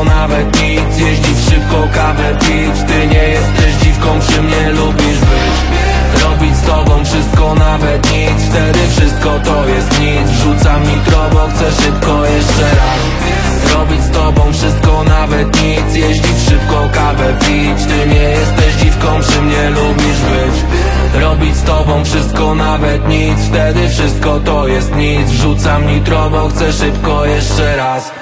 wszystko, nawet nic. Jeździć szybko, kawę pić. Ty nie jesteś dziwką, przy mnie lubisz być. Robić z tobą wszystko, nawet nic. Wtedy wszystko to jest nic. Wrzucam nitro, bo chcę szybko jeszcze raz. Robić z tobą wszystko, nawet nic. Jeździć szybko, kawę pić. Ty nie jesteś dziwką, przy mnie lubisz być. Robić z tobą wszystko, nawet nic. Wtedy wszystko to jest nic. Wrzucam nitro, bo chcę szybko jeszcze raz.